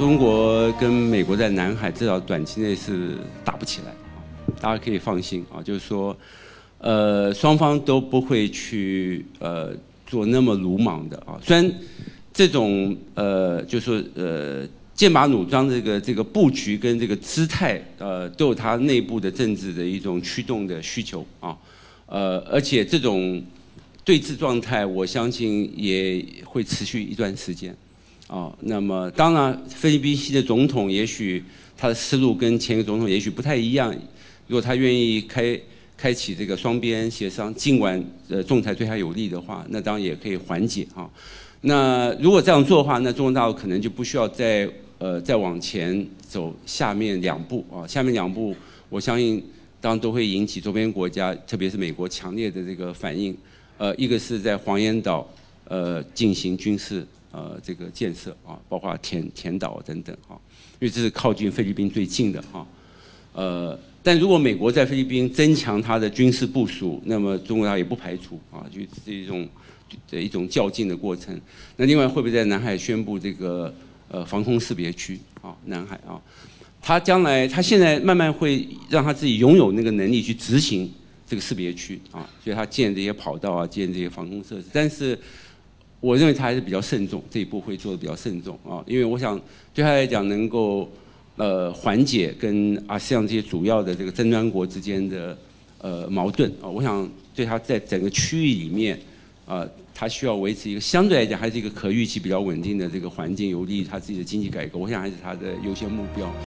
中国跟美国在南海至少短期内是打不起来，大家可以放心啊，就是说，双方都不会去做那么鲁莽的啊。虽然这种就是说剑拔弩张的这个布局跟这个姿态，都有它内部的政治的一种驱动的需求啊，而且这种对峙状态，我相信也会持续一段时间。那么当然，菲律宾新的总统也许他的思路跟前一个总统也许不太一样。如果他愿意开启这个双边协商，尽管仲裁对他有利的话，那当然也可以缓解啊。那如果这样做的话，那中国大陆可能就不需要再往前走下面两步啊。下面两步，我相信当然都会引起周边国家，特别是美国强烈的这个反应。一个是在黄岩岛进行军事这个建设啊，包括填岛等等啊，因为这是靠近菲律宾最近的啊。但如果美国在菲律宾增强它的军事部署，那么中国大陆也不排除啊，就是一种较劲的过程。那另外会不会在南海宣布这个防空识别区啊？南海啊，他现在慢慢会让他自己拥有那个能力去执行这个识别区啊，所以他建这些跑道啊，建这些防空设施，但是我认为他还是比较慎重，这一步会做得比较慎重啊，因为我想对他来讲能够缓解跟ASEAN这些主要的这个争端国之间的矛盾啊，我想对他在整个区域里面他需要维持一个相对来讲还是一个可预期比较稳定的这个环境，有利于他自己的经济改革，我想还是他的优先目标。